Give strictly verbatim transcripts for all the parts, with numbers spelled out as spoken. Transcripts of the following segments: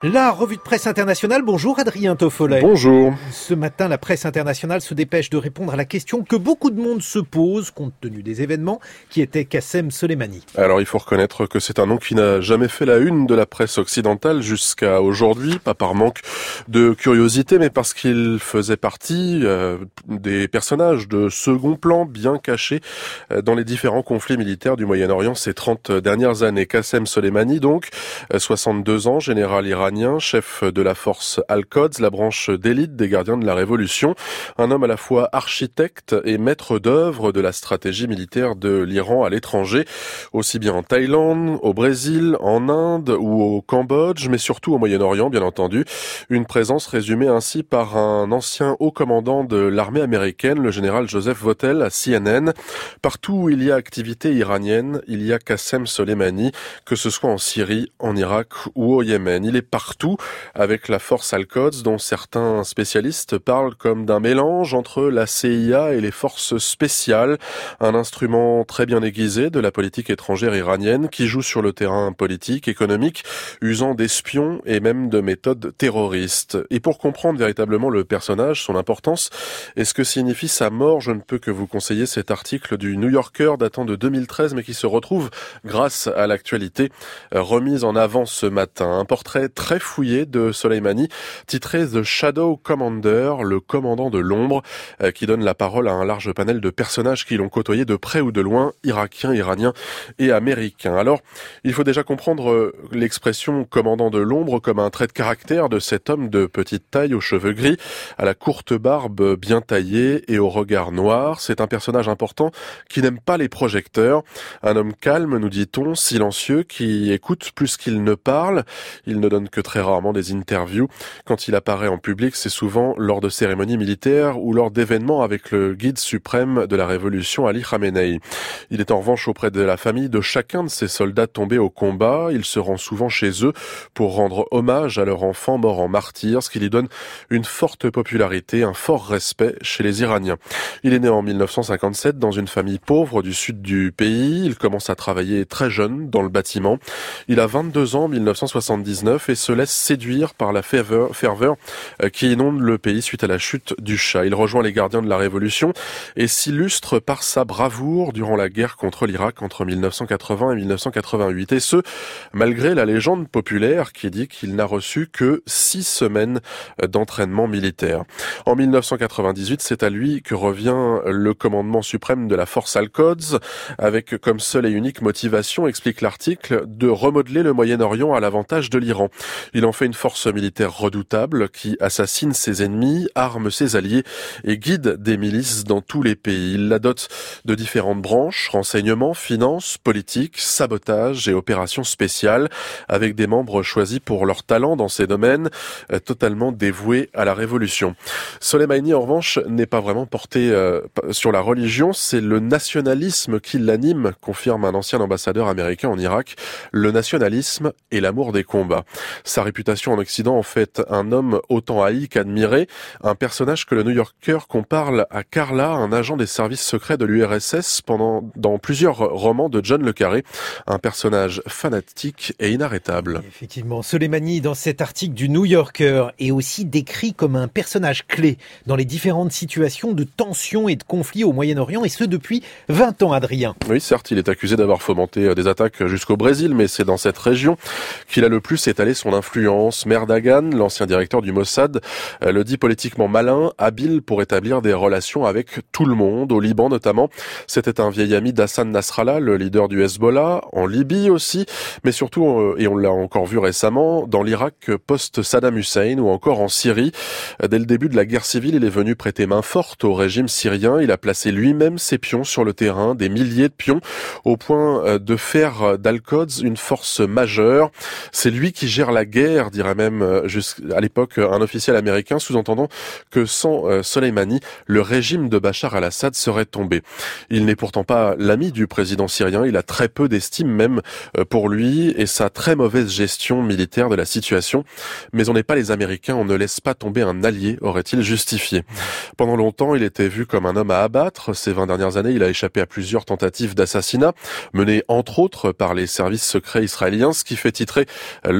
La revue de presse internationale, bonjour Adrien Toffolet. Bonjour. Ce matin, la presse internationale se dépêche de répondre à la question que beaucoup de monde se pose, compte tenu des événements, qui était Qassem Soleimani. Alors il faut reconnaître que c'est un nom qui n'a jamais fait la une de la presse occidentale jusqu'à aujourd'hui, pas par manque de curiosité, mais parce qu'il faisait partie euh, des personnages de second plan bien cachés euh, dans les différents conflits militaires du Moyen-Orient ces trente dernières années. Qassem Soleimani, donc, euh, soixante-deux ans, général iranien, chef de la force Al-Quds, la branche d'élite des gardiens de la Révolution, un homme à la fois architecte et maître d'œuvre de la stratégie militaire de l'Iran à l'étranger, aussi bien en Thaïlande, au Brésil, en Inde ou au Cambodge, mais surtout au Moyen-Orient, bien entendu. Une présence résumée ainsi par un ancien haut commandant de l'armée américaine, le général Joseph Votel, à C N N. Partout où il y a activité iranienne, il y a Qassem Soleimani, que ce soit en Syrie, en Irak ou au Yémen. Il est partout avec la force Al-Quds, dont certains spécialistes parlent comme d'un mélange entre la C I A et les forces spéciales, un instrument très bien aiguisé de la politique étrangère iranienne qui joue sur le terrain politique, économique, usant d'espions et même de méthodes terroristes. Et pour comprendre véritablement le personnage, son importance et ce que signifie sa mort, je ne peux que vous conseiller cet article du New Yorker datant de deux mille treize, mais qui se retrouve grâce à l'actualité remise en avant ce matin. Un portrait très fouillé de Soleimani, titré The Shadow Commander, le commandant de l'ombre, qui donne la parole à un large panel de personnages qui l'ont côtoyé de près ou de loin, irakiens, iraniens et américains. Alors, il faut déjà comprendre l'expression commandant de l'ombre comme un trait de caractère de cet homme de petite taille, aux cheveux gris, à la courte barbe bien taillée et au regard noir. C'est un personnage important qui n'aime pas les projecteurs. Un homme calme, nous dit-on, silencieux, qui écoute plus qu'il ne parle. Il ne donne que très rarement des interviews. Quand il apparaît en public, c'est souvent lors de cérémonies militaires ou lors d'événements avec le guide suprême de la révolution, Ali Khamenei. Il est en revanche auprès de la famille de chacun de ces soldats tombés au combat. Il se rend souvent chez eux pour rendre hommage à leur enfant mort en martyr, ce qui lui donne une forte popularité, un fort respect chez les Iraniens. Il est né en mille neuf cent cinquante-sept dans une famille pauvre du sud du pays. Il commence à travailler très jeune dans le bâtiment. Il a vingt-deux ans en mille neuf cent soixante-dix-neuf et se laisse séduire par la ferveur, ferveur qui inonde le pays suite à la chute du Shah. Il rejoint les gardiens de la Révolution et s'illustre par sa bravoure durant la guerre contre l'Irak entre mille neuf cent quatre-vingts et mille neuf cent quatre-vingt-huit. Et ce, malgré la légende populaire qui dit qu'il n'a reçu que six semaines d'entraînement militaire. En mille neuf cent quatre-vingt-dix-huit, c'est à lui que revient le commandement suprême de la force Al-Quds, avec comme seule et unique motivation, explique l'article, de remodeler le Moyen-Orient à l'avantage de l'Iran. Il en fait une force militaire redoutable qui assassine ses ennemis, arme ses alliés et guide des milices dans tous les pays. Il la dote de différentes branches, renseignements, finances, politique, sabotage et opérations spéciales, avec des membres choisis pour leur talent dans ces domaines, euh, totalement dévoués à la révolution. Soleimani, en revanche, n'est pas vraiment porté euh, sur la religion, c'est le nationalisme qui l'anime, confirme un ancien ambassadeur américain en Irak, le nationalisme et l'amour des combats. Sa réputation en Occident en fait un homme autant haï qu'admiré, un personnage que le New Yorker compare à Carla, un agent des services secrets de l'U R S S pendant, dans plusieurs romans de John le Carré, un personnage fanatique et inarrêtable. Effectivement, Soleimani, dans cet article du New Yorker, est aussi décrit comme un personnage clé dans les différentes situations de tension et de conflits au Moyen-Orient, et ce depuis vingt ans, Adrien. Oui, certes, il est accusé d'avoir fomenté des attaques jusqu'au Brésil, mais c'est dans cette région qu'il a le plus étalé son influence. Merdagan, l'ancien directeur du Mossad, le dit politiquement malin, habile pour établir des relations avec tout le monde, au Liban notamment. C'était un vieil ami d'Hassan Nasrallah, le leader du Hezbollah, en Libye aussi, mais surtout, et on l'a encore vu récemment, dans l'Irak post-Saddam Hussein ou encore en Syrie. Dès le début de la guerre civile, il est venu prêter main forte au régime syrien. Il a placé lui-même ses pions sur le terrain, des milliers de pions, au point de faire d'Al-Quds une force majeure. C'est lui qui gère la guerre, dirait même jusqu'à l'époque un officiel américain, sous-entendant que sans euh, Soleimani, le régime de Bachar al-Assad serait tombé. Il n'est pourtant pas l'ami du président syrien, il a très peu d'estime même euh, pour lui et sa très mauvaise gestion militaire de la situation. Mais on n'est pas les Américains, on ne laisse pas tomber un allié, aurait-il justifié. Pendant longtemps, il était vu comme un homme à abattre. Ces vingt dernières années, il a échappé à plusieurs tentatives d'assassinat, menées entre autres par les services secrets israéliens, ce qui fait titrer le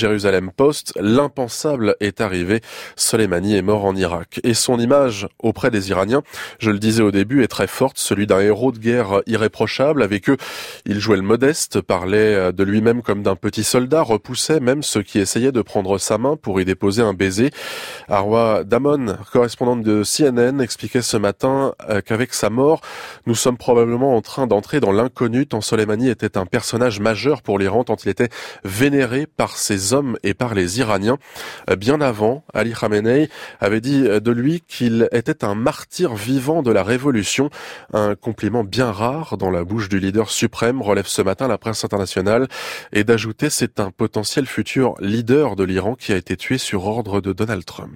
Jérusalem Post, l'impensable est arrivé. Soleimani est mort en Irak. Et son image auprès des Iraniens, je le disais au début, est très forte, celui d'un héros de guerre irréprochable. Avec eux, il jouait le modeste, parlait de lui-même comme d'un petit soldat, repoussait même ceux qui essayaient de prendre sa main pour y déposer un baiser. Arwa Damon, correspondante de C N N, expliquait ce matin qu'avec sa mort, nous sommes probablement en train d'entrer dans l'inconnu, tant Soleimani était un personnage majeur pour l'Iran, tant il était vénéré par ses hommes et par les Iraniens. Bien avant, Ali Khamenei avait dit de lui qu'il était un martyr vivant de la révolution, un compliment bien rare dans la bouche du leader suprême, relève ce matin la presse internationale, et d'ajouter c'est un potentiel futur leader de l'Iran qui a été tué sur ordre de Donald Trump.